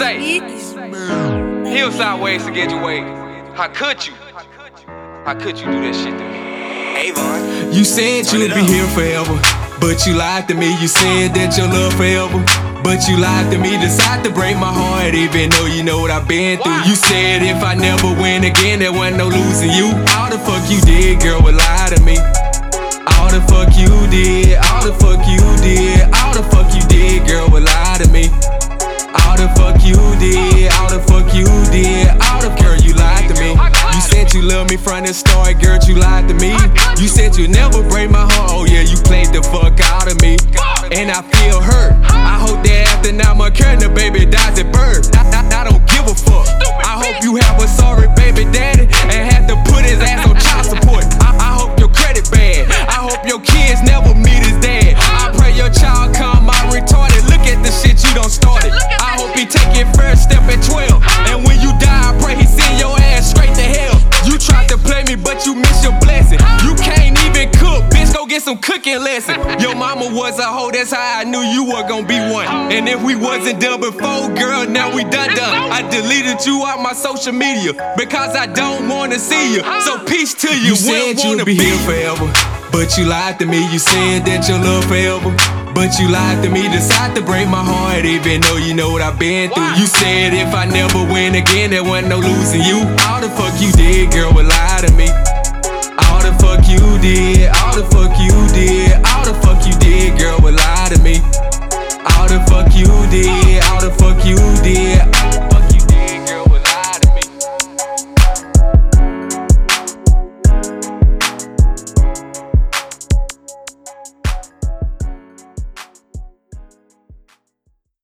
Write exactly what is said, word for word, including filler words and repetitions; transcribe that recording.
say? Hillside ways to get your way. How could you? How could you do that shit to me? Avon. You said you'd be here forever, but you lied to me. You said that your love forever, but you lied to me. Decide to break my heart even though you know what I've been through. You said if I never win again, there wasn't no losing you. All the fuck you did, girl, would lie to me. All the fuck you did, all the fuck you did, all the fuck you did, girl, would lie to me. All the fuck you did, all the fuck you did, all the girl, you lied to me. You said you loved me from the start, girl, you lied to me. You said you'd never break my heart, oh yeah, you played the fuck out of me. And I feel hurt. I hope that after now my current the baby dies at birth. I, I, I don't give a fuck. I hope you have a sorry baby daddy and had to put his ass on child support. I, I hope your credit bad. I hope your kids never meet his dad. I pray your child come out retarded. Look at the shit you done started. I hope he take your first step at twelve. And when you die, I pray he send your ass straight to hell. You tried to play me, but you missed your blessing. You can't even cook, bitch, go get some cooking lesson. Your mama was a hoe, that's how I knew you were gonna be one. And if we wasn't done before, girl, now we done done. I deleted you out my social media because I don't wanna see you. So peace to you. You said you'd be here forever, but you lied to me. You said that your love forever, but you lied to me. Decide to break my heart even though you know what I've been through. You said if I never win again, there wasn't no losing you. All the fuck you did, girl, would lie to me. All the fuck you did, all the fuck you did, all the fuck you did, girl, would lie to me.